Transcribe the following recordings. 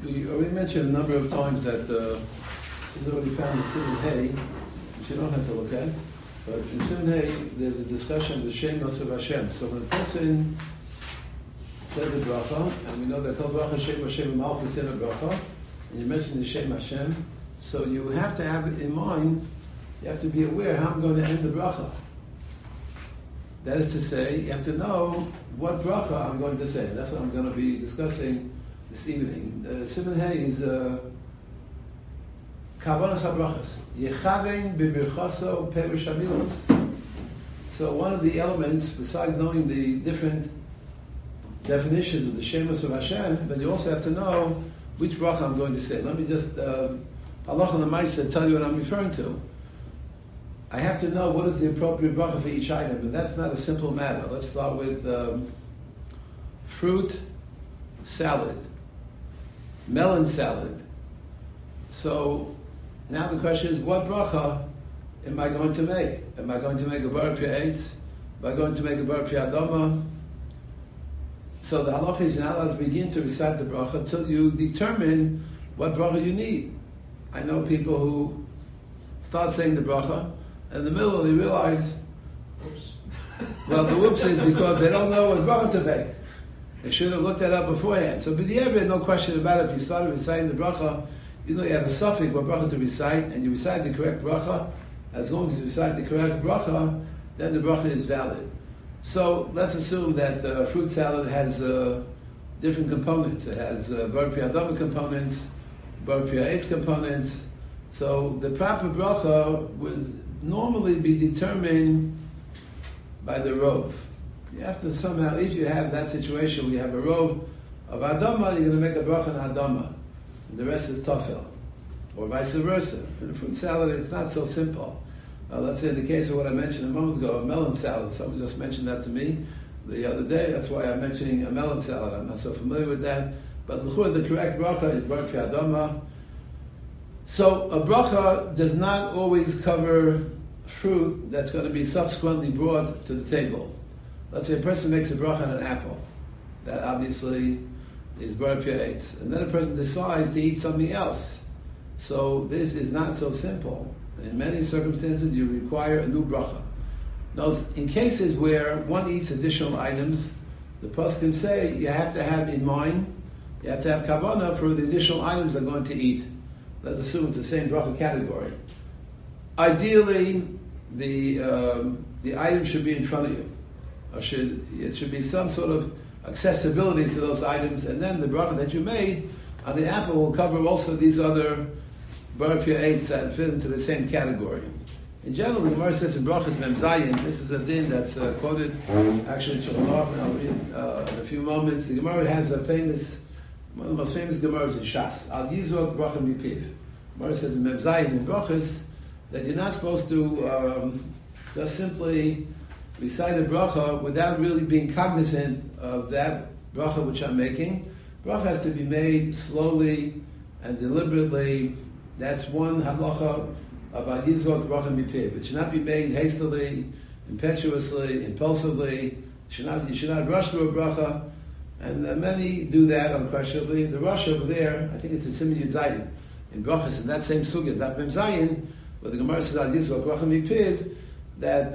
We already mentioned a number of times that this is already found in Siman Hay, which you don't have to look at. But in Siman Hay, there's a discussion of the Shemos of Hashem. So when a person says a bracha, and we know that Kol Bracha Shem Hashem Malchus in a bracha, and you mention the Shem Hashem, so you have to have it in mind. You have to be aware how I'm going to end the bracha. That is to say, you have to know what bracha I'm going to say. That's what I'm going to be discussing this evening. Siman Hay is Kavanas HaBrachas. Yechavein b'birchaso perish hamilos. So one of the elements, besides knowing the different definitions of the Shemos of Hashem, but you also have to know which bracha I'm going to say. Let me just, halacha l'maisa, tell you what I'm referring to. I have to know what is the appropriate bracha for each item, and that's not a simple matter. Let's start with fruit salad, melon salad. So now the question is, what bracha am I going to make? Am I going to make a bar p'ya'etz? Am I going to make a bar p'ya'adama? So the halacha is not allowed to begin to recite the bracha until you determine what bracha you need. I know people who start saying the bracha, and in the middle they realize, whoops. Well, the whoops is because they don't know what bracha to make. They should have looked that up beforehand. So, but the Ebed, no question about it, if you started reciting the bracha, you know you have a suffix what bracha to recite, and you recite the correct bracha. As long as you recite the correct bracha, then the bracha is valid. So let's assume that the fruit salad has different components. It has bar p'ya'adama components, bar p'ya'etz components. So the proper bracha would normally be determined by the rov. You have to somehow, if you have that situation where you have a rov of adama, you're going to make a bracha on adama. And the rest is tafel. Or vice versa. In a fruit salad, it's not so simple. Let's say in the case of what I mentioned a moment ago, a melon salad. Someone just mentioned that to me the other day. That's why I'm mentioning a melon salad. I'm not so familiar with that. But the correct bracha is bar p'ya'adama. So a bracha does not always cover fruit that's going to be subsequently brought to the table. Let's say a person makes a bracha on an apple. That obviously is bar p'ya'etz. And then a person decides to eat something else. So this is not so simple. In many circumstances, you require a new bracha. Now, in cases where one eats additional items, the poskim say you have to have in mind, you have to have kavanah for the additional items they're going to eat. Let's assume it's the same bracha category. Ideally, the item should be in front of you. Or it should be some sort of accessibility to those items, and then the bracha that you made on the apple will cover also these other bar p'ya'etz that fit into the same category. In general, the Gemara says in Brachas Mem Zayin, this is a din that's quoted actually in Shulchan Aruch, and I'll read in a few moments. The Gemara has one of the most famous Gemaras in Shas. Al Yizrok Bracha Mipiv. Gemara says in Mem Zayin in Brachas that you're not supposed to just simply recite a bracha without really being cognizant of that bracha which I'm making. Bracha has to be made slowly and deliberately. That's one halacha about Yizrok bracha mipiv. It should not be made hastily, impetuously, impulsively. You should not rush through a bracha. And many do that unquestionably. The rush over there, I think it's in Siman Yud Zayin, in brachas, in that same sugya, Daf Mem Zayin, where the Gemara says about Yizrok bracha mipiv, that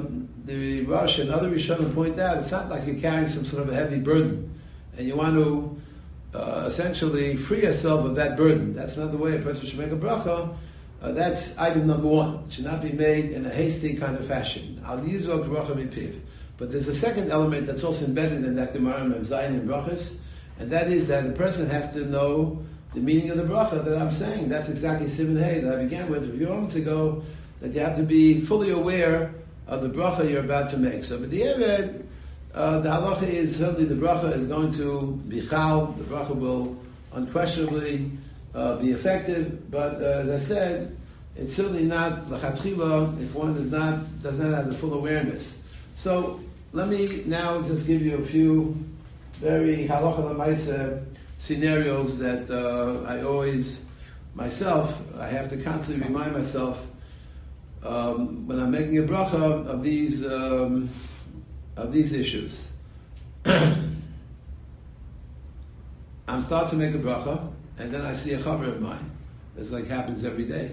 the Rosh and other Rishonim point out, it's not like you're carrying some sort of a heavy burden, and you want to essentially free yourself of that burden. That's not the way a person should make a bracha. That's item number one. It should not be made in a hasty kind of fashion. Al yizrok bracha mipiv. But there's a second element that's also embedded in that Gemara Mem Zayin and brachas, and that is that the person has to know the meaning of the bracha that I'm saying. That's exactly Siman Hay that I began with a few moments ago, that you have to be fully aware of the bracha you're about to make. So, but the Eved, the halacha is certainly the bracha is going to be chal. The bracha will unquestionably be effective. But as I said, it's certainly not lachatchila if one does not have the full awareness. So let me now just give you a few very halacha l'maisa scenarios that I always myself I have to constantly remind myself when I'm making a bracha of these issues. I'm starting to make a bracha, and then I see a chaver of mine. It's like happens every day.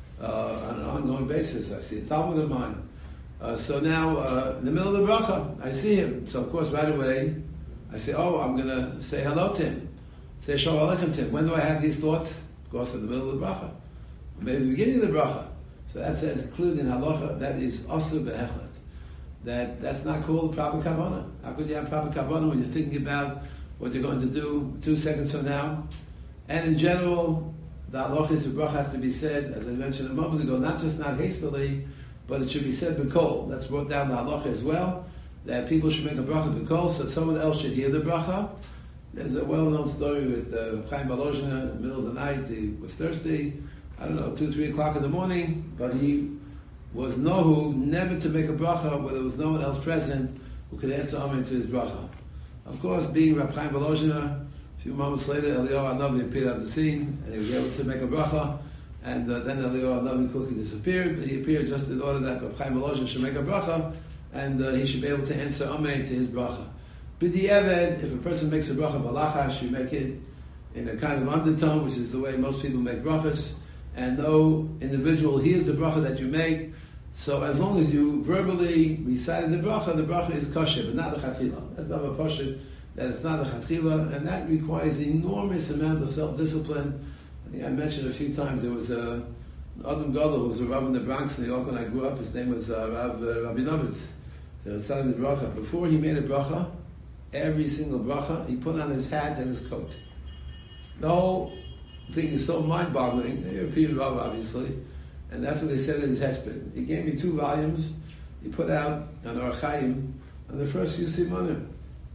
On an ongoing basis, I see a Talmud of mine. So now, in the middle of the bracha, I see him. So of course, right away, I say, oh, I'm going to say hello to him. Say Shalom Aleichem to him. When do I have these thoughts? Of course, in the middle of the bracha. Maybe the beginning of the bracha. So that says, included in halacha, that is asur be'echlet. That's not called proper kavanah. How could you have proper kavanah when you're thinking about what you're going to do 2 seconds from now? And in general, the halachas of bracha has to be said, as I mentioned a moment ago, not hastily, but it should be said b'kol. That's brought down the halacha as well, that people should make a bracha b'kol, so someone else should hear the bracha. There's a well-known story with Chaim Volozhin in the middle of the night. He was thirsty, 2-3 o'clock in the morning, but he was nohu never to make a bracha where there was no one else present who could answer amen to his bracha. Of course, being Reb Chaim Volozhin, a few moments later, Eliyahu Hanavi appeared on the scene, and he was able to make a bracha. And then Eliyahu Hanavi quickly disappeared. But he appeared just in order that Reb Chaim Volozhin should make a bracha, and he should be able to answer amen to his bracha. B'di'evet, if a person makes a bracha b'lachash, you make it in a kind of undertone, which is the way most people make brachas, and no individual hears the bracha that you make. So as long as you verbally recited the bracha is kosher, but not the chatchila. That's not a pashut, that it's not the chatchila, and that requires an enormous amount of self-discipline. I think I mentioned a few times there was an Adam Gadol who was a Rav in the Bronx, in New York when I grew up. His name was Rav Rabinovitz. So recited the bracha. Before he made a bracha, every single bracha, he put on his hat and his coat. The whole thing is so mind-boggling. They repeated Rav, obviously. And that's what they said in his hesped. He gave me 2 volumes. He put out on Orach Chaim, on the first few simanim,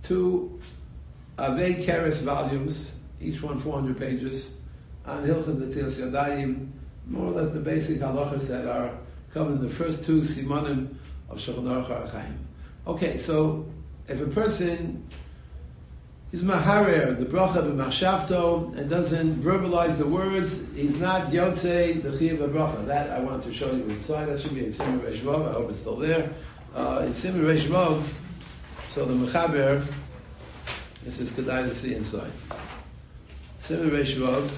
2 Avei Keres volumes, each one 400 pages, on Hilchot Netilas Yadayim, more or less the basic halachas that are covered in the first 2 simanim of Shulchan Aruch Orach Chaim. Okay, so if a person is maharer, the bracha b'machshavto, and doesn't verbalize the words, he's not yotzei the chiyuv bracha. That I want to show you inside. That should be in Siman Reish Vav. I hope it's still there. In Siman Reish Vav, so the mechaber, this is kedai to see inside. Siman Reish Vav,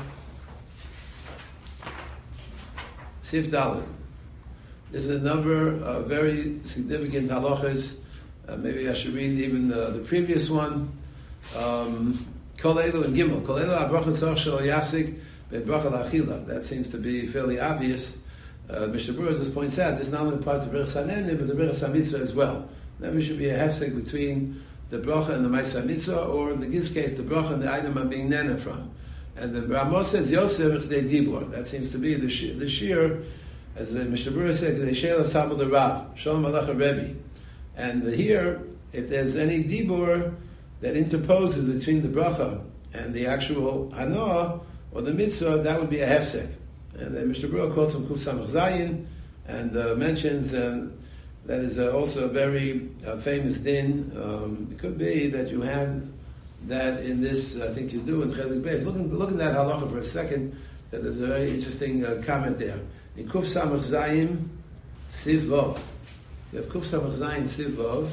Sif Dalet. There's a number of very significant halachas. Maybe I should read even the previous one. Kol Elu and Gimel. Kol Elu ha-bracha tzarich shelo yafsik be-bracha la'achila. That seems to be fairly obvious. Mr. Brewer just points out this not only applies to Berachas HaNe'enim, but the Berachas HaMitzvah as well. Never should be a hefsek between the bracha and the Ma'aseh HaMitzvah, or in this case, the bracha and the item I'm being nana from. And the Ramos says Yosef Chdei Dibur. That seems to be the shir, as the Mr. Brewer said, Chdei Sheila Samel the Rav, Shalom Alecha Rebbe. And here, if there's any dibur that interposes between the bracha and the actual hanoah or the mitzvah, that would be a hefsek. And then Mr. Brewer quotes from Kuf Samach Zayin and mentions that is also a very famous din. It could be that you have that in this, I think you do in Chelik Beis. Look at that halacha for a second, that there's a very interesting comment there. In Kuf Samach Zayin, Siv Vov. You have Kuf Samach Zayin, Siv Vov.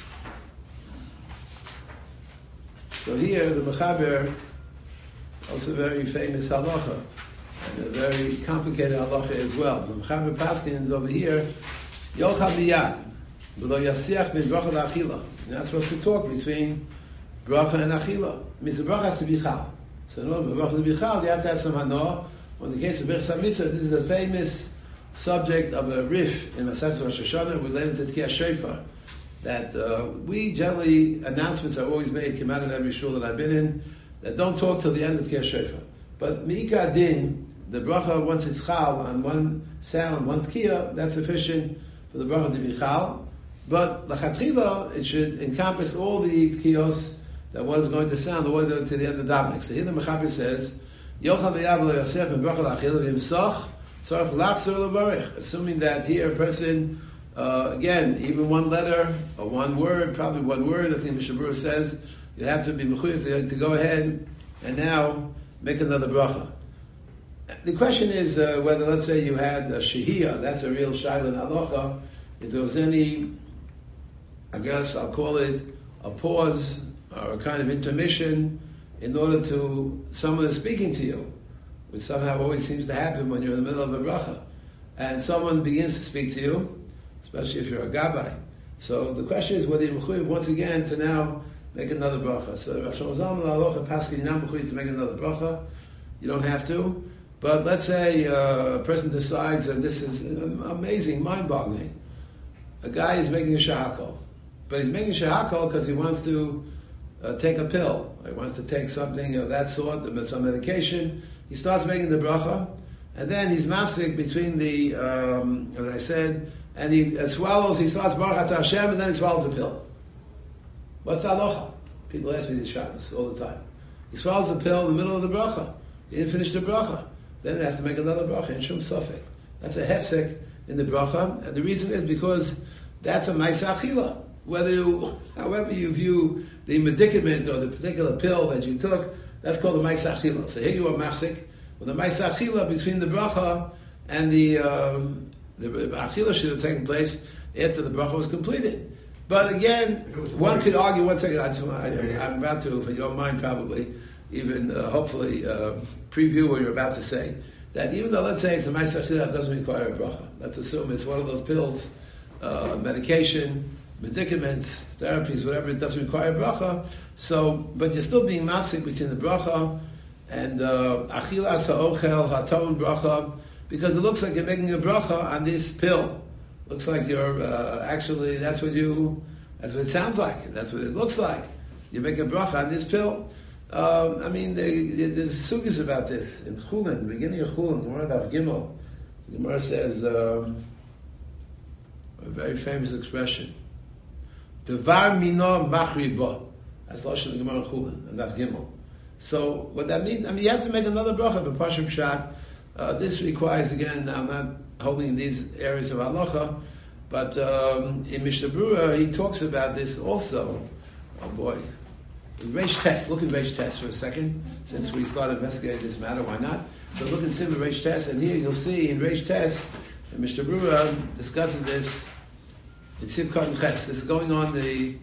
So here, the Mechaber, also very famous halacha, and a very complicated halacha as well. The Mechaber Paskins over here, Yochal miyad, v'lo yasiach min bracha la'achila. You're not supposed to talk between bracha and achila. It means the bracha has to be chal. So in order for the bracha to be chal, you have to have some hanoah. In the case of Berachas HaMitzvah, this is a famous subject of a rif in Masechet Rosh Hashanah related to Tkiyah Shofar. That we generally, announcements are always made, came out in every shul that I've been in, that don't talk till the end of Tkiyah Shofar. But Mi'ika Din, the bracha, once it's chal on one sound, one tkiyah, that's sufficient for the bracha to be chal. But lachatchila, it should encompass all the tkiyos that one is going to sound all the way to the end of the davening. So here the Mechaber says, Yochal v'yav lo yasef and bracha la'achila v'imsoch tzarech lachzor levarich. Assuming that here a person, again, even one letter or one word, probably one word, I think Mr. Brewer says, you have to be mechuyev to go ahead and now make another bracha. The question is whether, let's say, you had a shehiyah, that's a real shayla in halacha, if there was any, I guess I'll call it a pause or a kind of intermission in order to, someone is speaking to you, which somehow always seems to happen when you're in the middle of a bracha, and someone begins to speak to you, especially if you're a gabbai. So the question is whether you're mechuyev once again to now make another bracha. So Rav Shlomo Zalman Halacha Paskin, you're not mechuyev to make another bracha. You don't have to. But let's say a person decides, and this is amazing, mind-boggling. A guy is making a shahakol, but he's making shahakol because he wants to take a pill, or he wants to take something of that sort, some medication. He starts making the bracha, and then he's masik between the, as I said, and he swallows. He starts Baruch Atah Hashem, and then he swallows the pill. What's the halacha? People ask me these shabbos all the time. He swallows the pill in the middle of the bracha. He didn't finish the bracha. Then he has to make another bracha in shum safek. That's a hefsek in the bracha, and the reason is because that's a ma'aseh achila. However you view the medicament or the particular pill that you took, that's called a ma'aseh achila. So here you are mafsik with a ma'aseh achila between the bracha and the achila should have taken place after the bracha was completed. But again, one could argue. One second, I'm about to, if you don't mind, probably even hopefully preview what you're about to say. That even though, let's say it's a ma'aseh achila, it doesn't require a bracha. Let's assume it's one of those pills, medication, medicaments, therapies, whatever. It doesn't require a bracha. So, but you're still being masik between the bracha and achilas ha'ochel ha'tovon bracha, because it looks like you're making a bracha on this pill. Looks like you're actually, that's what it sounds like. That's what it looks like. You make a bracha on this pill. I mean, there's sugyas about this. In Chulin, the beginning of Chulin, Gemara Daf Gimel, the Gemara says a very famous expression. Devar mino machri bo. That's Lashon the Gemara Chulin, and Daf Gimel. So what that means, I mean, you have to make another bracha, but Pashim Pshat. This requires, again, I'm not holding these areas of halacha, but in Mishnah Berurah, he talks about this also. Oh boy. Reish Test, look at Reish Test for a second, since we started investigating this matter, why not? So look and see the Reish Test, and here you'll see in Reish Test, Mishnah Berurah discusses this in Sivkot and Ches. This is going on the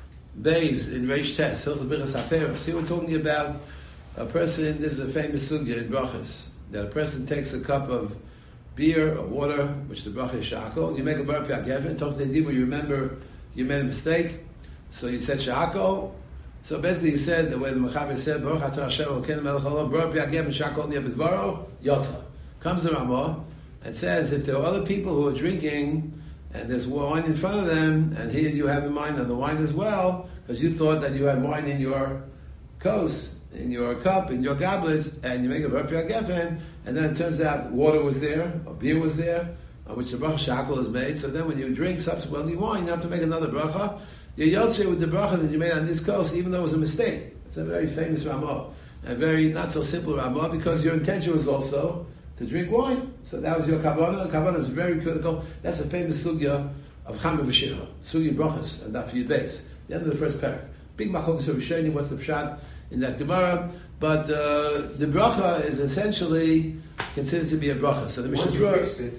days in Reish Test, Hilchos Birchas HaPeros. Here we're talking about a person, this is a famous sugya in Brachas, that a person takes a cup of beer or water, which the bracha is shakol, you make a bar piyat gefen, talk to the people, you remember you made a mistake, so you said shakol. So basically you said, the way the Mechaber said, Baruch atah Hashem Elokeinu melech haolam, bar piyat gefen shakol niya b'dvaro, yotza. Comes the Ramah and says, if there are other people who are drinking, and there's wine in front of them, and here you have in mind on the wine as well, because you thought that you had wine in your kos, in your cup, in your goblets, and you make a bar piyat gefen, and then it turns out water was there, or beer was there, which the bracha shakol is made. So then when you drink subsequently wine, you have to make another bracha. You're yotze with the bracha that you made on this coast, even though it was a mistake. It's a very famous Ramah, a very not so simple Ramah, because your intention was also to drink wine. So that was your kavanah. Kavanah is very critical. That's a famous sugya of Chama v'Shira, sugya brachas, and that for your base. The end of the first parak. Big machlokes of Rishonim, what's the pshat in that Gemara? But the bracha is essentially considered to be a bracha. So the Mishnah Berurah.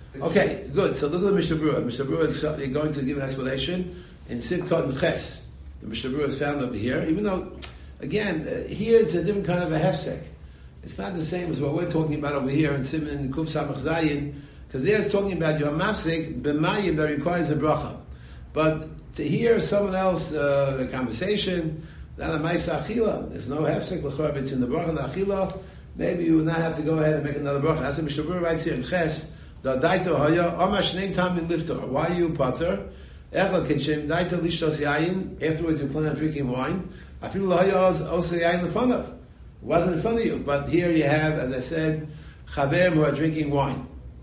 Okay, good. So look at the Mishnah Berurah. Mishnah Berurah is going to give an explanation in Sivkot and Ches. The Mishnah Berurah is found over here. Even though, again, here it's a different kind of a hefsek. It's not the same as what we're talking about over here in Siman Kuf Samach Zayin, because there it's talking about your mafsek b'mayim that requires a bracha. But to hear someone else the conversation. Not a ma'aseh achila. There's no hefsek l'chor between the bracha and the achila. Maybe you would not have to go ahead and make another bracha. That's what Mishnah Berurah writes here in Ches. The daito haya amar shnei tamim liftor. Why are you pater? Echel kinshem daito lishtos yayin. Afterwards, you plan on drinking wine. Afilu haya osei yayin lefanav. It wasn't in front of you, but here you have, as I said, chaverim who are drinking wine.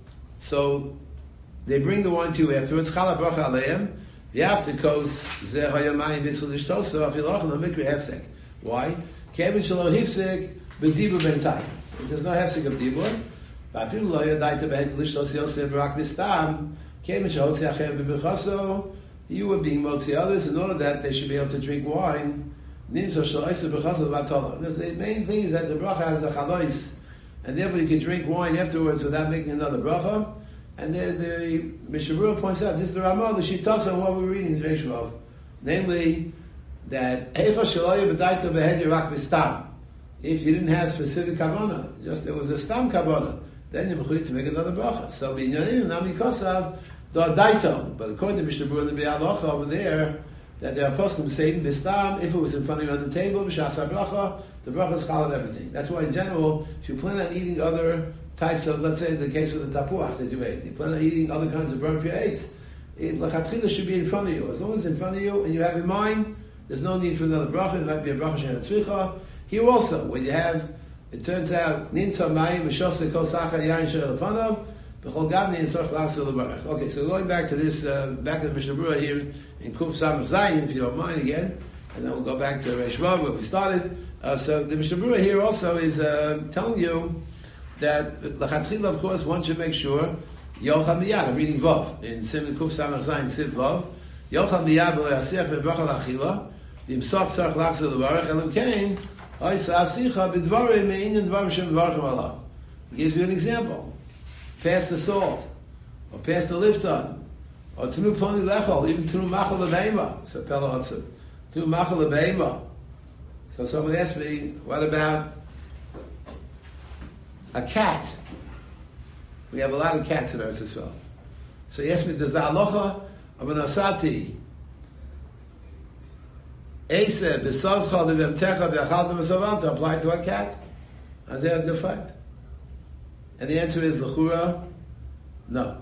So they bring the wine to you afterwards. Chala bracha aleim. Yaftikos zeh hayamayim bisul lishtoso afilach no mikri hefsek. Why? Kevin shelo hefsek b'dibur b'intayim. There's no hefsek of dibur. Afilu lo yadaita behet lishtos yosef b'rak mistam. Kevin shelo hotzi achem b'b'chaso. You were being motzi others in order that they should be able to drink wine. Nimso shelo yosef b'chaso b'atola. The main thing is that the bracha has a chalois, and therefore you can drink wine afterwards without making another bracha. And the Mishnah Berurah points out, this is the Ramah, the Shitasa, what we're reading is Reishvav. Namely, that if you didn't have specific kavanah, just there was a stam kavanah, then you're mechuyev to make another bracha. So binyanim nami kosav da daito. But according to Mishnah Berurah and the Bi'alacha over there, that there are poskim saying bistam, if it was in front of you on the table, b'shas bracha, the bracha is chal on everything. That's why in general, if you plan on eating other types of, let's say in the case of the tapuach that you ate, you plan on eating other kinds of burnt eights, it lachatchila should be in front of you. As long as it's in front of you and you have in mind, there's no need for another bracha. It might be a bracha she'en tzricha. Here also, when you have, it turns out, nimtza mayim v'shosei kol sacha yain she'el lefanav, b'chol gavni and sorch l'achzil l'barach. Okay, so going back to this, back to the Mishnah Berurah here in Kuf Samach Zayin, if you don't mind again, and then we'll go back to Reish Vav where we started. So the Mishnah Berurah here also is telling you that l'chatchila, of course, one should make sure yochal miyad. I'm reading Vav in Siman Kuf Samach Zayin Siv Vav. Yochal miyad v'lo yasiach bebracha l'achila v'imsoch tzarch l'achzil l'barach elam kein oy sa'asicha b'dvarim me'inyan dvarim shem b'varchim alav. He gives you an example. Pass the salt, or pass the lifton, or tunu ploni lechol, even tunu machal lebeima. So Pella Hudson, tunu machal lebeima. So someone asked me, what about a cat? We have a lot of cats in Eretz Yisrael. So he asked me, does the halacha of an asati Eise b'savcha l'vemtecha v'achal d'mesavanta apply to a cat? Is that a good fact? And the answer is l'chura, no.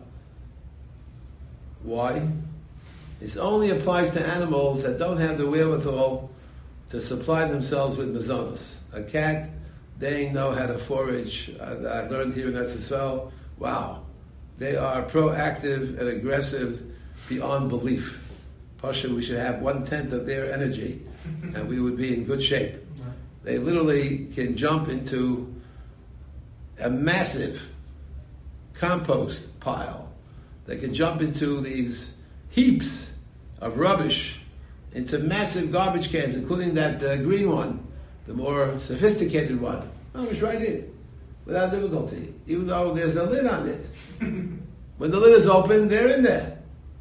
Why? It only applies to animals that don't have the wherewithal to supply themselves with mazonos. A cat, they know how to forage. I learned here in Eretz Yisrael, wow, they are proactive and aggressive beyond belief. Pasha, we should have 1/10 of their energy, and we would be in good shape. They literally can jump into a massive compost pile. They can jump into these heaps of rubbish, into massive garbage cans, including that green one, the more sophisticated one. Oh, it's right in, without difficulty, even though there's a lid on it. When the lid is open, they're in there.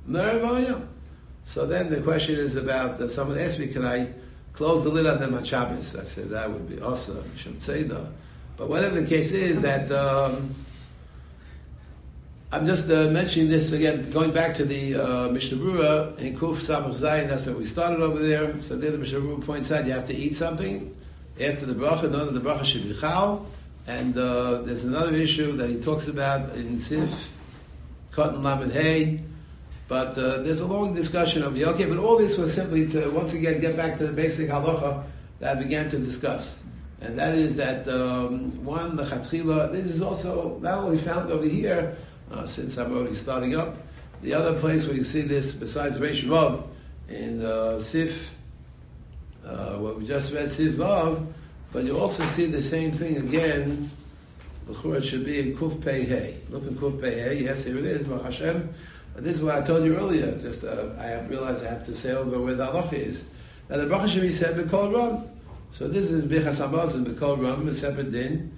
So then the question is about, someone asked me, can I close the lid on them on Shabbos? I said, that would be awesome. You shouldn't say that. But whatever the case is, that I'm just mentioning this again, going back to the Mishnah Berurah in Kuf Samach Zayin. That's where we started over there. So there the Mishnah Berurah points out you have to eat something after the bracha. Know that the bracha should be chal. And there's another issue that he talks about in Sif Cotton Lamed Hay. But there's a long discussion over here. Okay, but all this was simply to once again get back to the basic halacha that I began to discuss. And that is that, one, the chatchila, this is also not only found over here, since I'm already starting up, the other place where you see this, besides Reish Vav, in Sif, what we just read, Sif Vav, but you also see the same thing again, it should be in Kuf Pei Hey. Look in Kuf Pei Hey, yes, here it is, Baruch Hashem. But this is what I told you earlier, just I have realized I have to say over where the halacha is. Now the bracha should be said b'kol ram. So this is Bichas Hamazon b'kol ram, a separate din.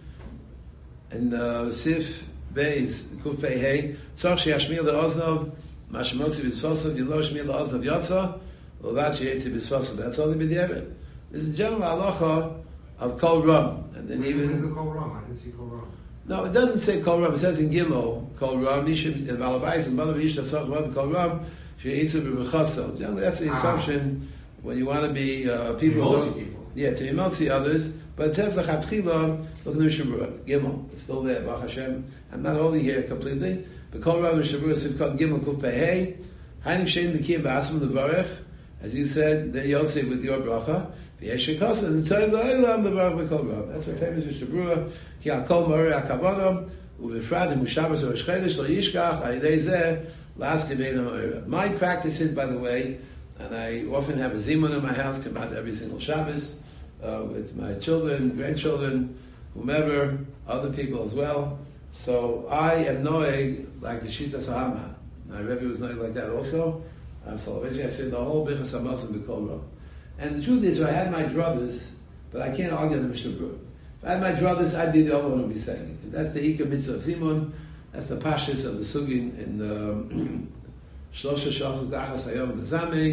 And Sif Beis, Kuf Pei Hey, Tzorch she'yashmir le'oznov, mashmotzi b'sfosav, yilo shmir le'oznov yotza, l'vat she'yetzi b'sfosav. That's only b'di'evit. This is general halacha of kol ram. And then even... Where's the kol ram? I didn't see kol ram. No, it doesn't say kol ram. It says in Gimel, kol ram, Mishim, in Malabais, and Balav Yishta Tzorch ram, kol ram, she'yetzi b'chasav. Generally, that's the assumption when you want to be people... Yeah, to emulsi others, but it says the chatchila. Look at the Mishnah Berurah, Gimel. It's still there, Baruch Hashem. I'm not holding here completely. But kol ram Mishnah Berurah Sivkot Gimel Kuf Pei Hey. Hainim shein b'kiyim ba'asam levarech. As you said, that you'll say with your bracha. V'yesh shekasa and tzayiv la'olam levarech b'kol ram. That's a famous Mishnah Berurah. Ki al kol marei hakavana u'befrat im ushabas or shchedesh lo yishkach ha'idei zeh la'askim einam ha'ira. My practice is, by the way, and I often have a zimun in my house, come out every single Shabbos, with my children, grandchildren, whomever, other people as well. So I am noeg like the Shita Sahama. My Rebbe was noeg like that also. So eventually I said the whole Bichas Hamazon b'kol ram. And the truth is, if I had my druthers, but I can't argue the Mishnah Berurah. If I had my druthers, I'd be the only one who'd be saying it. That's the Ika Mitzvah of Zimun. That's the Pashas of the Sugin in the Shlosha Shachuk Achas Hayom V'Zamein,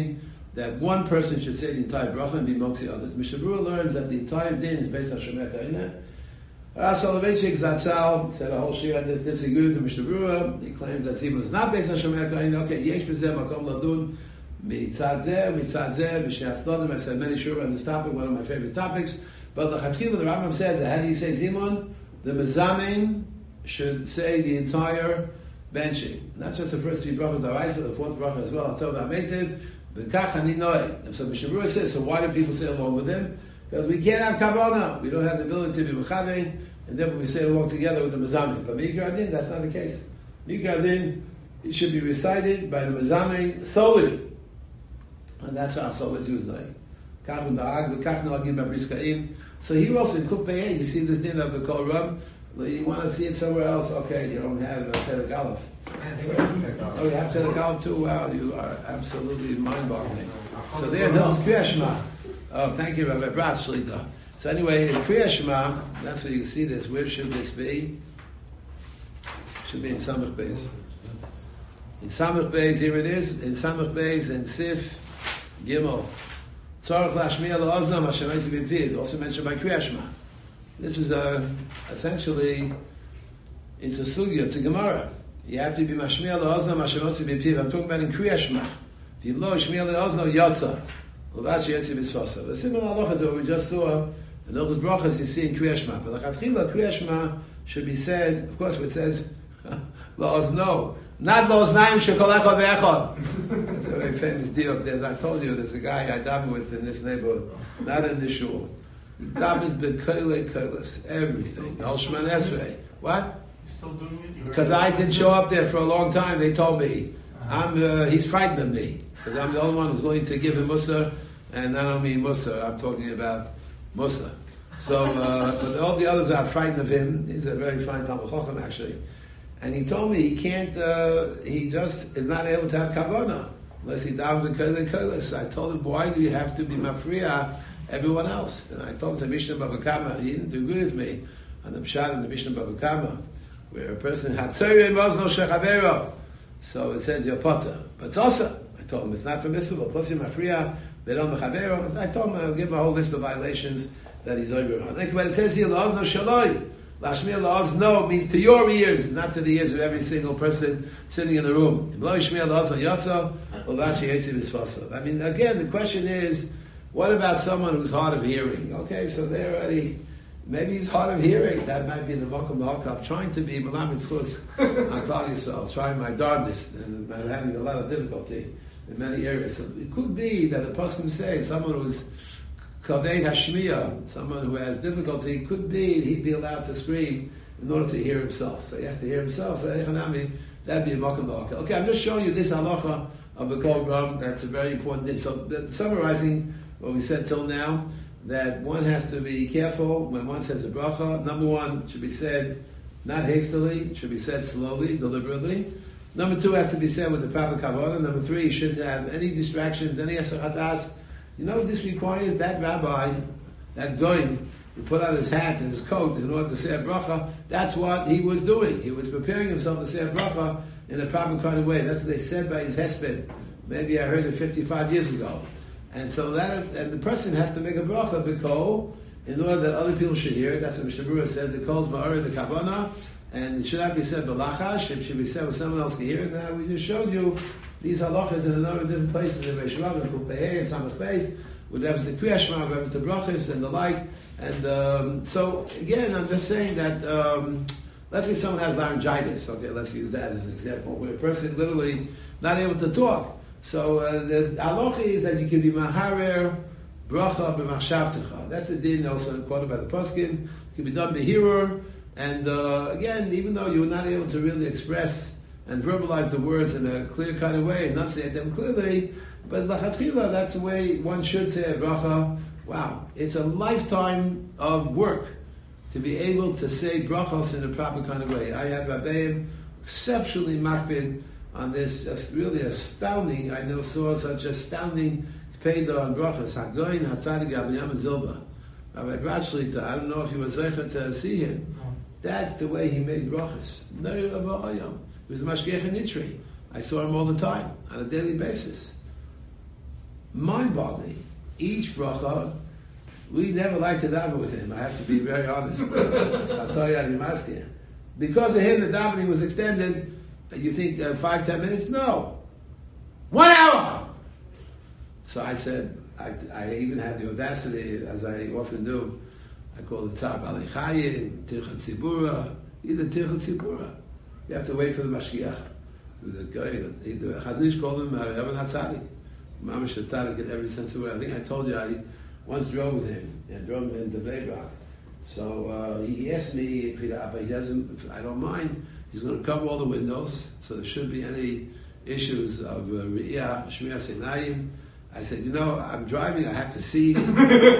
that one person should say the entire bracha and be motzi others. Mishnah Berurah learns that the entire din is based on Shemek Ha'ineh. Soloveitchik Zatzal said a whole shir on this, disagreed with Mishnah Berurah. He claims that Zibur is not based on Shemek Ha'ineh. Okay, yesh b'zeh makom ladun mitzad zeh, b'shei hatznodim. I've said many shur on this topic, one of my favorite topics. But the Chatchila, the Rambam says that how do you say Zimun? The Mezamin should say the entire benching. Not just the first three brachas, the Araisa, the fourth bracha as well. I'll tell you about Meitiv. V'kach ani noy. And so Mishnah Berurah says, so why do people say along with him? Because we can't have kavanah. We don't have the ability to be mechavein, and then when we say along together with the Mezamin. But Mikra Adin, that's not the case. Mikra Adin, it should be recited by the Mezamin solely. And that's how Sol is used now. So here also in Kuf B'Yeh, you see this din of the Kol Ram. You want to see it somewhere else? Okay, you don't have Tzedek Aleph. Oh, you have Tzedek Aleph too? Wow, you are absolutely mind-boggling. So there, no, it's Kriyas Shema. Oh, thank you, Rabbi Bratz Shlita. So anyway, in Kriyas Shema, that's where you see this. Where should this be? Should be in Samach Beis. In Samach Beis, here it is. In Samach Beis, in Sif Gimel. Tzarech lashmiya la'oznam Hashem Eisi b'piv, also mentioned by Kriyas Shema. This is essentially, it's a sugya, it's a Gemara. You have to be mashmiya la'oznam Hashem Eisi b'piv. I'm talking about in Kriyas Shema. If you blow shmiya la'oznam yotza, l'vachi yotzi b'svasa. The similar halacha that we just saw in all the brachas you see in Kriyas Shema. But l'chatchila, Kriyas Shema should be said, of course, it says la'ozno. Not la'oznaim shekol echad ve'echad. It's a very famous diuk. I told you, there's a guy I daven with in this neighborhood, not in the shul. He davens b'koilei koilis, everything. Al Shemon Esrei. What? You're still doing it? Because I didn't show up there for a long time. They told me he's frightened of me because I'm the only one who's willing to give him Musa, and I don't mean Musa. I'm talking about Musa. So, but all the others are frightened of him. He's a very fine Talmud Chacham, actually. And he told me he can't, he just is not able to have kavanah unless he daven b'koilei koilis. I told him, why do you have to be mafriya everyone else? And I told him the Mishnah Bava Kama. He didn't agree with me on the pshat in the Mishnah Bava Kama, where a person had tzorei mozno shechavero. So it says you're potter, but it's also. I told him it's not permissible. Plus you're mafriya bedon mechavero. I told him I'll give him a whole list of violations that he's over on. But it says here la'ozno shaloi. Lashmiya la'ozno means to your ears, not to the ears of every single person sitting in the room. I mean, again, the question is, what about someone who's hard of hearing? Okay, so they're already, maybe he's hard of hearing. That might be the Mokum L'Hakam. I'm trying to be Malam Tzchus on Klal Yisrael, trying my darndest, and I'm having a lot of difficulty in many areas. So it could be that the Poskim say someone who's Kaved Hashmiya, someone who has difficulty, could be he'd be allowed to scream in order to hear himself. So he has to hear himself. So that'd be a Mokum L'Hakam. Okay, I'm just showing you this halacha of the Kol Ram. That's a very important thing. So summarizing what we said till now, that one has to be careful when one says a bracha. Number one, it should be said not hastily, it should be said slowly, deliberately. Number two, has to be said with the proper kavanah. Number three, you shouldn't have any distractions, any esach. You know what this requires? That rabbi, that goyim, who put on his hat and his coat in order to say a bracha, that's what he was doing. He was preparing himself to say a bracha in a proper kind of way. That's what they said by his hesped. Maybe I heard it 55 years ago. And so and the person has to make a bracha b'kol in order that other people should hear it. That's what Mishnah Berurah says. The kol's ma'or the kavanah, and it should not be said b'lachash. It should be said when someone else can hear it. Now we just showed you these halachas in a number of different places in Beishrav and Kuf B'Yeh and Samach Beis, with reference to Kriyas Shema, reference to brachas and the like. And so again, I'm just saying that let's say someone has laryngitis. Okay, let's use that as an example, where a person literally not able to talk. So the halacha is that you can be maharer bracha b'machshavtecha. That's a din also quoted by the Poskim. It can be done behirur. And again, even though you're not able to really express and verbalize the words in a clear kind of way, and not say them clearly, but lachatchila, that's the way one should say a bracha. Wow, it's a lifetime of work to be able to say brachos in a proper kind of way. I had Rabbeim exceptionally makbid on this, just really astounding. I never saw such astounding peidah on brachas. Hagoyin Hatzadik Rabbi Yama Zilba, Rabbi Bratz, I don't know if you were zeicha to see him. That's the way he made brachas. He was the Mashgiach Nitri. I saw him all the time, on a daily basis. mind-boggling. Each bracha, we never liked to daven with him. I have to be very honest. Because of him, the davening was extended. You think 5-10 minutes? No, 1 hour. So I said, I even had the audacity, as I often do. I call it Tzar Balei Chayim, Tirchat Tzibura, either Tirchat Tzibura. You have to wait for the Mashiach. The Chazon Ish called him Evan HaTzadik. Mamash HaTzadik in every sense of the word. I think I told you I once drove with him. I drove him into Bnei Brak. So he asked me if he doesn't, I don't mind. He's going to cover all the windows, so there shouldn't be any issues of Re'iyah, Shmiras Einayim. I said, I'm driving, I have to see. No,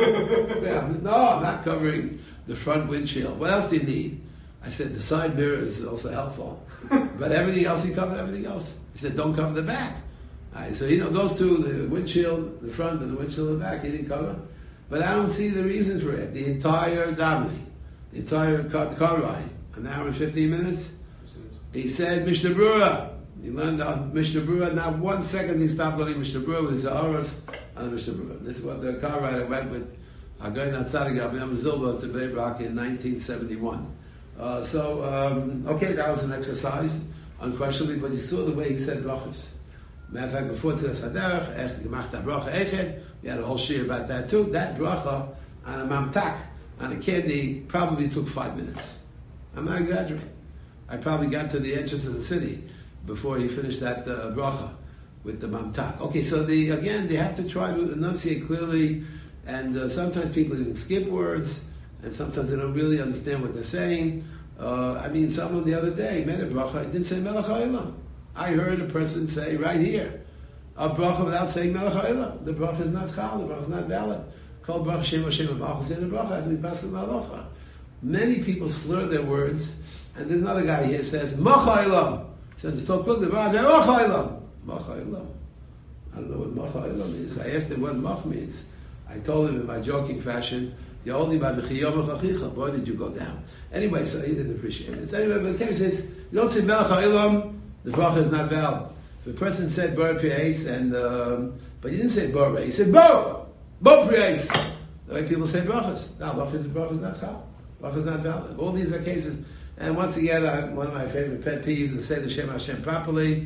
I'm not covering the front windshield. What else do you need? I said, the side mirror is also helpful. But everything else, he covered everything else. He said, don't cover the back. So, those two, the windshield, the front, and the windshield in the back, he didn't cover. But I don't see the reason for it. The entire davening, the entire car ride, an hour and 15 minutes, he said, Mishnah Brura. He learned on Mishnah Brura. Not 1 second he stopped learning Mishnah Brura with his Aros on the Mishnah Brura. This is what the car rider went with Hagoy Natzadik Abiyam Zilba to Bnei Brak in 1971. Okay, that was an exercise, unquestionably, but you saw the way he said brachas. Matter of fact, before Tzilas Haderech, Gemachta Bracha Eched, we had a whole shir about that too. That bracha on a mamtak, on a candy, probably took 5 minutes. I'm not exaggerating. I probably got to the entrance of the city before he finished that bracha with the mamtak. Okay, so they have to try to enunciate clearly, and sometimes people even skip words, and sometimes they don't really understand what they're saying. Someone the other day made a bracha, didn't say Melech HaOlam. I heard a person say right here, a bracha without saying Melech HaOlam. The bracha is not chal, the bracha is not valid. Called bracha Shem Hashem HaBachos, and the bracha has to be passed in Malacha. Many people slur their words, and there's another guy here says, Mach HaOlam. Says it's so quick, the bracha says, Mach HaOlam. Mach HaOlam. I don't know what Mach HaOlam is. I asked him what Mach means. I told him in my joking fashion, you only by B'chiyomach Achicha. Boy, did you go down. Anyway, so he didn't appreciate it. So anyway, but the case is, you don't say Melech HaOlam, the bracha is not valid. If a person said Bar Pri'etz, but he didn't say Bar, he said Bo Pri'etz. The way people say brachas. Now, the bracha is not chal. Bracha is not valid. All these are cases. And once again, one of my favorite pet peeves is say the Shem Hashem properly.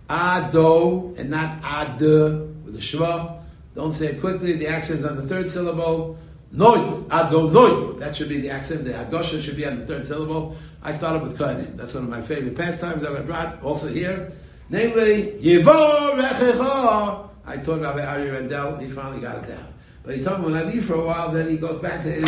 Ado, and not ad, with the shva. Don't say it quickly. The accent is on the third syllable. Noi, ado, noi. That should be the accent. The agosha should be on the third syllable. I started with kohanim. That's one of my favorite pastimes I've brought, also here. Namely, Yevo Rechecha. I taught Rabbi Ari Rendell. He finally got it down. But he told me when I leave for a while, then he goes back to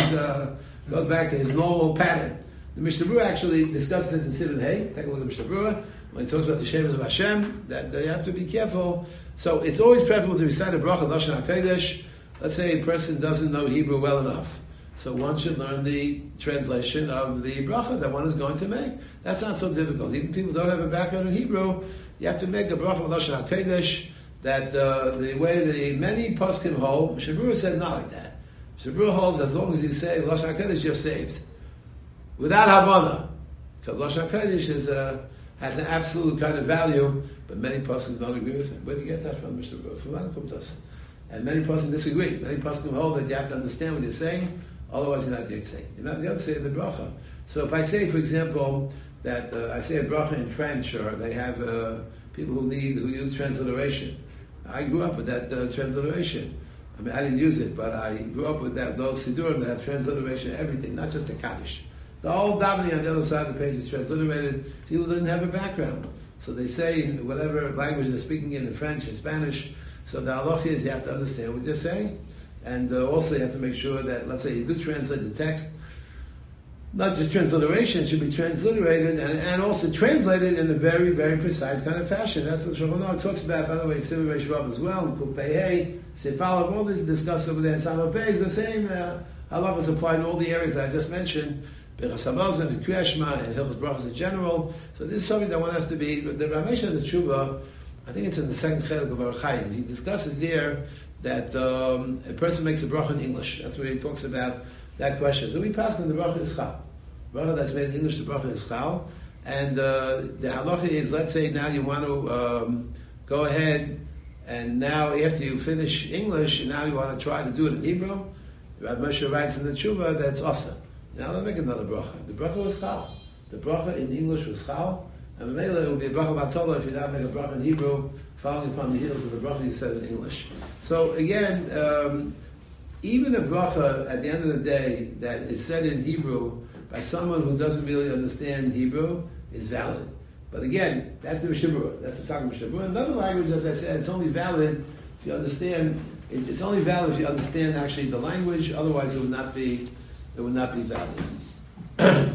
his normal pattern. The Mishnah Brura actually discusses this in Sivan Hey. Take a look at Mishnah Brura. When he talks about the Shemas of Hashem, that they have to be careful. So it's always preferable to recite a bracha Lashon HaKodesh. Let's say a person doesn't know Hebrew well enough. So one should learn the translation of the bracha that one is going to make. That's not so difficult. Even people who don't have a background in Hebrew, you have to make a bracha Lashon HaKodesh that the way the many poskim hold, Mishnah Brura said not like that. Mishnah Brura holds as long as you say Lashon HaKodesh, you're saved. Without Havana. Because Lashon HaKodesh has an absolute kind of value, but many poskim don't agree with it. Where do you get that from, Mishnah Brura? From Anakumtas. And many poskim disagree. Many poskim hold that you have to understand what you're saying, otherwise you're not Yotzei. You're not Yotzei the bracha. So if I say, for example, that I say a bracha in French, or they have people who use transliteration. I grew up with that transliteration. I mean, I didn't use it, but I grew up with those Sidurim that have transliteration, everything, not just the Kaddish. The whole davening on the other side of the page is transliterated. People didn't have a background. So they say in whatever language they're speaking in French and Spanish. So the halach is you have to understand what they're saying. And also you have to make sure that, let's say you do translate the text, not just transliteration, it should be transliterated and also translated in a very, very precise kind of fashion. That's what Shulchan Aruch talks about, by the way, Sivan Reish Rav as well, and Kuf Pei Hey, Sefalav, all this is discussed over there in Samar Pei, is the same halach is applied in all the areas that I just mentioned, Beras HaBazan and Kriyas Shema and Hilchos Brachos in general. So this is something that one has to be, the Ramesh has a tshuva, I think it's in the second chelik of Orach Chaim. He discusses there that a person makes a bracha in English. That's where he talks about that question. So we pass on the bracha is chal. Bracha that's made in English, the bracha is chal. And the halacha is, let's say now you want to go ahead and now after you finish English, and now you want to try to do it in Hebrew, Rabbi Moshe writes in the Tshuva that it's asa. Now let's make another bracha. The bracha was chal. The bracha in English was chal, and Mela it would be a bracha batola if you now make a bracha in Hebrew, following upon the heels of the bracha you said in English. So again, even a bracha at the end of the day that is said in Hebrew by someone who doesn't really understand Hebrew is valid. But again, that's the Mishnah Berurah. That's the talk of Mishnah Berurah. Another language, as I said, it's only valid if you understand. It's only valid if you understand actually the language. Otherwise, it would not be valid.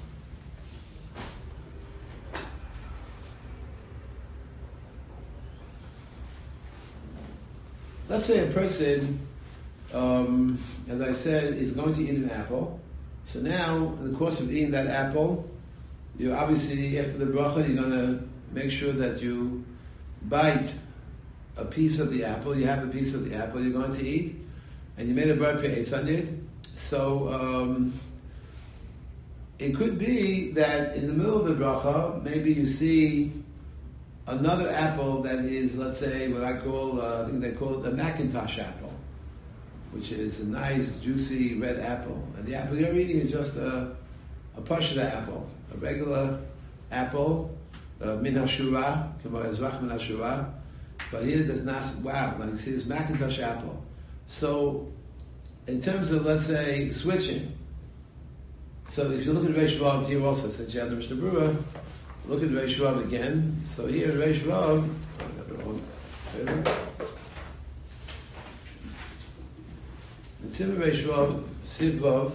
Let's say a person, as I said, is going to eat an apple. So now, in the course of eating that apple, you obviously, after the bracha, you're going to make sure that you bite a piece of the apple. You have a piece of the apple you're going to eat, and you made a bar pe'etz on it. So it could be that in the middle of the bracha, maybe you see another apple that is, let's say, what I call, I think they call it a Macintosh apple, which is a nice, juicy red apple. And the apple you're eating is just a pashta apple, a regular apple, min hashura, k'mo ezrach min hashura. But here there's not, wow, like you see this Macintosh apple. So, in terms of, let's say, switching, so if you look at Reish Vav here also, since you had the Mishnah Berurah, look at Reish Vav again. So here in Reish Vav, I got the wrong paper. In Siv Reish Vav, Siv Vav,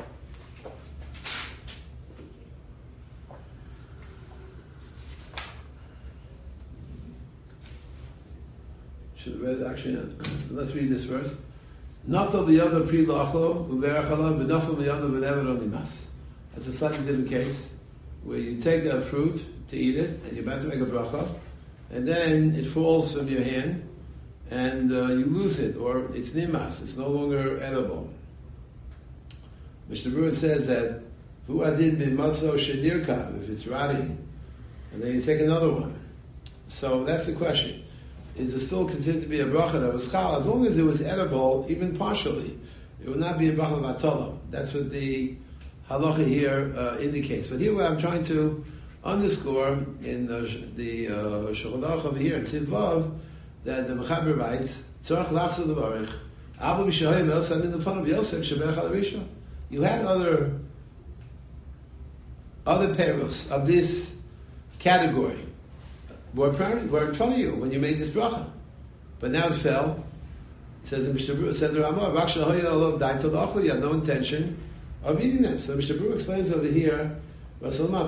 should have read actually. Let's read this first. Natal b'yada pri la'achlo u'berachalav v'nafal b'yada v'never onimas. That's a slightly different case where you take a fruit to eat it and you're about to make a bracha, and then it falls from your hand and you lose it, or it's nimas. It's no longer edible. Mishnah Berurah says that hu adin b'matzo shedirkav, if it's rotting, and then you take another one. So that's the question. Is it still considered to be a bracha that was chal? As long as it was edible, even partially, it would not be a bracha batola. That's what the halacha here indicates. But here what I'm trying to underscore in the Shulchan Aruch over here in Siv Vav, that the Mechaber writes, Tzorach lachzor levarich, Avol b'shahoyim el samin in front of Yosef sheberach al Rishon. You had other perils of this category were in front of you when you made this bracha, but now it fell. It says in Mishnah Berurah, says the Ramah, Rak shel olav daim tol achli, you had no intention of eating them. So Mishnah Berurah explains over here, the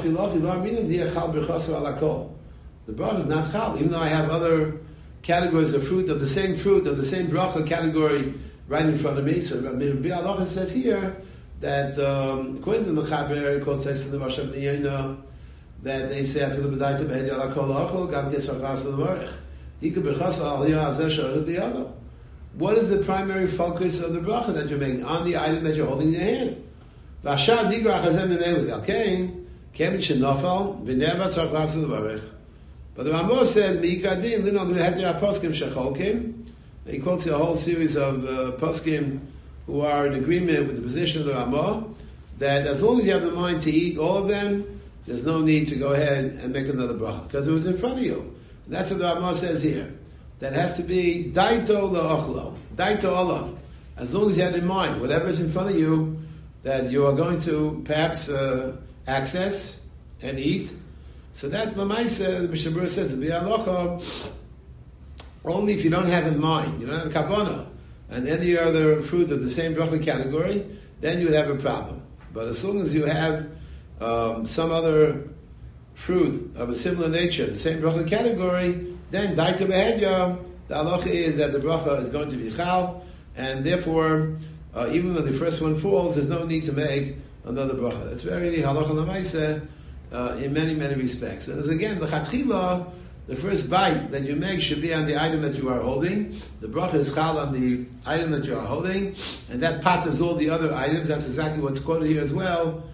bracha is not chal, even though I have other categories of fruit, of the same bracha category right in front of me. So Rabbi Alocha says here that according to the Mechaber, it calls Tes the Vashem Niyana, that they say after the B'daita B'hed Yala Kol Achol Gam Ketzar Chas L'Varech Dika B'chas Aliyah Azeh Shoreh B'Yado. What is the primary focus of the bracha that you're making on the item that you're holding in your hand? V'ashav Digra Chazem Mimelu Yalkein Kemin Shenofal V'Neva Tzar Chas L'Varech. But the Ramah says Meikadin Lino G'Heter Poskim Shecholkim. He quotes a whole series of poskim who are in agreement with the position of the Ramah that as long as you have the mind to eat all of them, there's no need to go ahead and make another bracha, because it was in front of you. And that's what the Ramah says here. That has to be daito la'ochlo, daito Allah. As long as you have in mind, whatever is in front of you, that you are going to perhaps access and eat. So that Lamaisa, the Mishnah Berurah says, only if you don't have in mind, you don't have a kavanah, and any other fruit of the same bracha category, then you would have a problem. But as long as you have some other fruit of a similar nature, the same bracha category, then daita behedya, the halacha is that the bracha is going to be chal, and therefore, even when the first one falls, there's no need to make another bracha. It's very halacha l'maaseh in many, many respects. And as again, the chatchila, the first bite that you make should be on the item that you are holding. The bracha is chal on the item that you are holding, and that patters all the other items. That's exactly what's quoted here as well.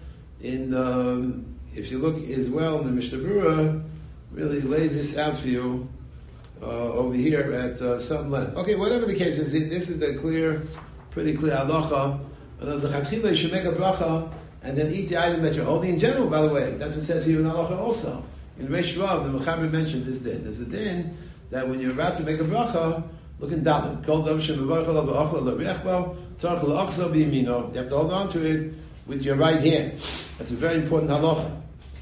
If you look as well in the Mishnah Berurah, really lays this out for you over here at some length. Okay, whatever the case is, this is the pretty clear halacha. And as the chatchila, you should make a bracha and then eat the item that you're holding. In general, by the way, that's what it says here in halacha also. In Reish Rav, the Mechaber mentioned this din. There's a din that when you're about to make a bracha, look in Dalet. Kol davar shemevarech alav la'achla la'riechbo, tzarich la'achza b'yamino. You have to hold on to it with your right hand. That's a very important halacha.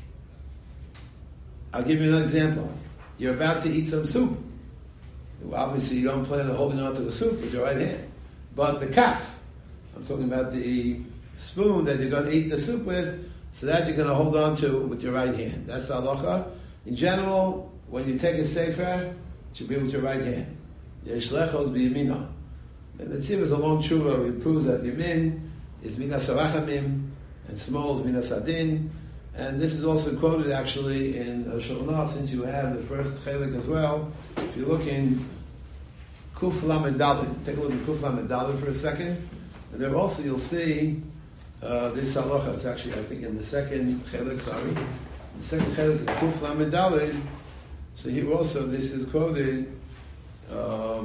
I'll give you another example. You're about to eat some soup. Well, obviously, you don't plan on holding on to the soup with your right hand. But the kaf, I'm talking about the spoon that you're going to eat the soup with, so that you're going to hold on to with your right hand. That's the halacha. In general, when you take a sefer, it should be with your right hand. Yesh lechos b'yamino. And the tzim is a long tshuva. It proves that yamin is minas harachamim and small is minas adin. And this is also quoted actually in Shulchan Aruch, since you have the first chelik as well. If you look in Kuf Lamed Daled, take a look at Kuf Lamed Daled for a second. And there also you'll see this halacha. It's actually, I think, in the second chelik, the second chelik of Kuf Lamed Daled. So here also this is quoted, the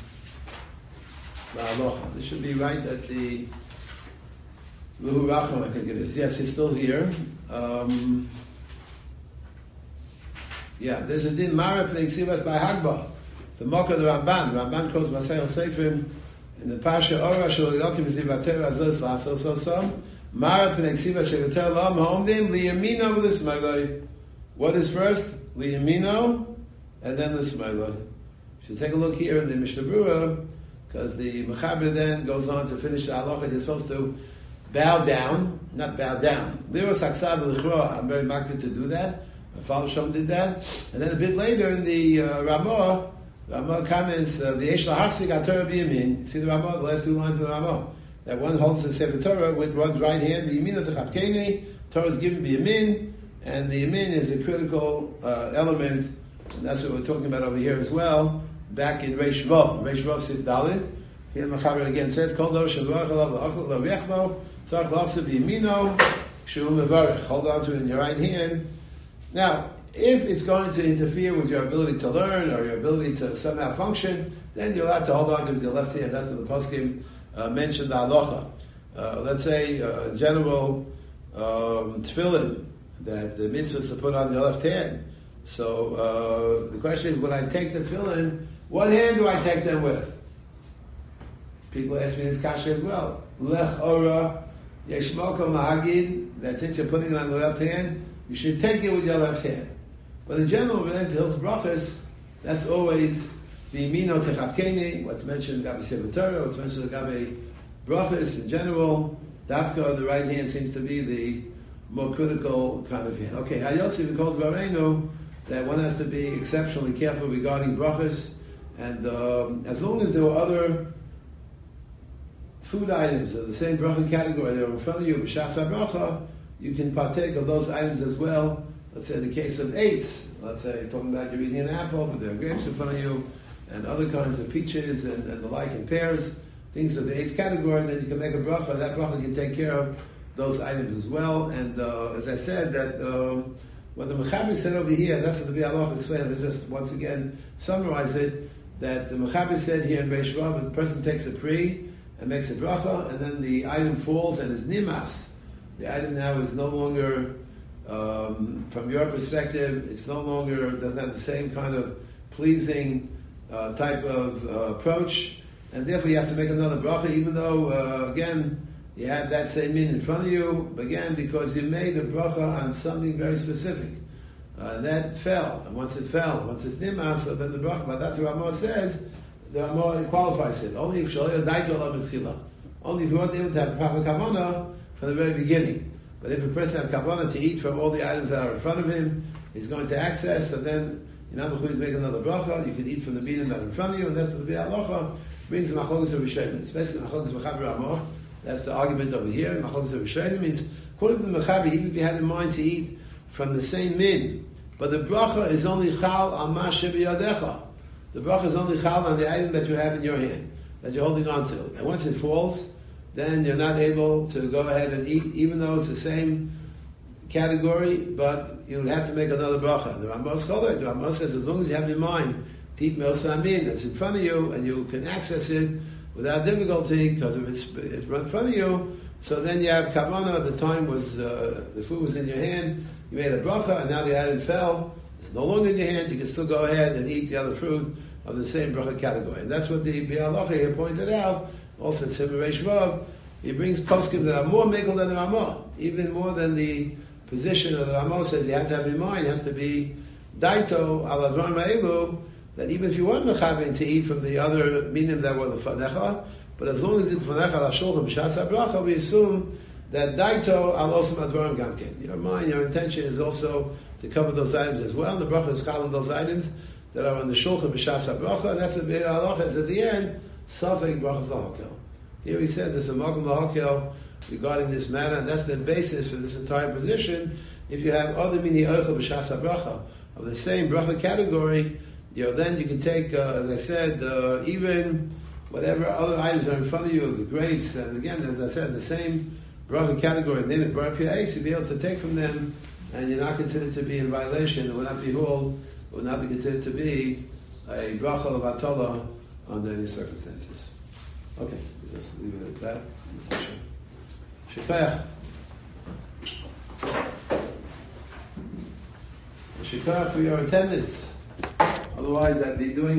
halacha. This should be right at the Luhu Racham, I think it is. Yes, it's still here. There's a din Mara Pnei Ksivas by Hagba. The Mocha the Ramban. Ramban quotes Masayel Seifrim in the Pasha Ora Shel Yokim Zivater Azos Lasos Osam. Mara Pnei Ksivas Shevater Lam Homdim Liyamino V'Lismailoi. What is first? Liyamino and then Lismailoi. You should take a look here in the Mishnah Berurah, because the Mechaber then goes on to finish the halacha. You're supposed to bow down, not bow down. Liros Haksav L'chroa. I'm very makbid to do that. My father Shom did that. And then a bit later in the Ramah comments, the Yesh Lahachzik HaTorah B'Yamin. See the Ramah, the last two lines of the Ramah. That one holds the Sefer Torah with one's right hand, B'Yamin Techapkeni. Torah is given B'Yamin, and the Yamin is a critical element, and that's what we're talking about over here as well, back in Reish Vav Sif Dalet. Here the Mechaber again says, Kol Davar Shemevarech Alav La'achla La'riechbo, Tzarich La'achsa B'Yamino, Kshu Mevarech. Hold on to it in your right hand. Now, if it's going to interfere with your ability to learn or your ability to somehow function, then you're allowed to hold on to it with your left hand. That's what the Poskim mentioned the halacha. Let's say, in general, tefillin, that the mitzvah is to put on your left hand. So the question is, when I take the tefillin, what hand do I take them with? People ask me this kasha as well. Lech ora yesh mokom lahagid, that since you're putting it on the left hand, you should take it with your left hand. But in general, related to Hilchos Brachos, that's always the mino techapkeni, what's mentioned in Gabi Sefer Torah, what's mentioned in Gabi Brachos in general. Dafka, the right hand, seems to be the more critical kind of hand. Okay, Hayotzi v'kol dvareinu, that one has to be exceptionally careful regarding brachos, and as long as there were other food items of the same bracha category that are in front of you, b'shas bracha, you can partake of those items as well. Let's say in the case of eights, let's say talking about you're eating an apple, but there are grapes in front of you, and other kinds of peaches and the like, and pears, things of the eights category, then you can make a bracha. That bracha can take care of those items as well. And as I said, that what the Mechaber said over here, that's what the Bialoch explained, I just once again summarize it, that the Mechaber said here in Reish Vav, the person takes a pri and makes a bracha, and then the item falls and is nimas. The item now is no longer, from your perspective, it's no longer, doesn't have the same kind of pleasing type of approach, and therefore you have to make another bracha, even though, again, you have that same min in front of you, again, because you made a bracha on something very specific. And that fell, and once it's nimas, so then the bracha, but that the Ramah says, the Ramah qualifies it. Only if Shalei Daito Alav B'tchila. Only if you weren't able to have proper kavanah from the very beginning. But if a person had kavanah to eat from all the items that are in front of him, he's going to access, and then you're not mechuyev to make another bracha. You can eat from the meat that are in front of you, and that's what the Bialocha brings the machlokas of Rishonim, especially the machlokas of Mechaber Ramah. That's the argument over here. Machlokas of Rishonim means, according to the Mechaber, even if you had in mind to eat from the same min, but the bracha is only chal al ma shebiyadecha. The bracha is only chal on the item that you have in your hand, that you're holding on to. And once it falls, then you're not able to go ahead and eat, even though it's the same category, but you would have to make another bracha. The Rambam says, as long as you have in mind to eat Milsa Amin that's in front of you, and you can access it without difficulty because it's right in front of you. So then you have kavanah. The time was the food was in your hand. You made a bracha, and now the item fell. It's no longer in your hand. You can still go ahead and eat the other fruit of the same bracha category. And that's what the Bi'alacha here pointed out. Also in Simon Reish Vav, he brings poskim that are more megal than the Ramah, even more than the position of the Ramah says you have to have in mind. It has to be daito al adron ma'elu, that even if you weren't mechavein to eat from the other minim that were lefanecha, but as long as it's lefanecha al shulchan b'shas habracha, we assume that daito al osam advarim gamken. Your mind, your intention is also to cover those items as well. And the bracha is chal on those items that are on the shulchan b'shas habracha, and that's the big halacha is at the end safek brachas lahakel. Here he said there's a makom lahakel regarding this matter, and that's the basis for this entire position. If you have other mini oichel b'shas habracha of the same bracha category, then you can take, as I said, even whatever other items are in front of you, the grapes, and again, as I said, the same bracha category, name it bar pi'ais, you'll be able to take from them, and you're not considered to be in violation. It will not be hold, it will not be considered to be a bracha of atola under any circumstances. Okay, we'll just leave it at that. Shekach. Shekach for your attendance. Otherwise, I'd be doing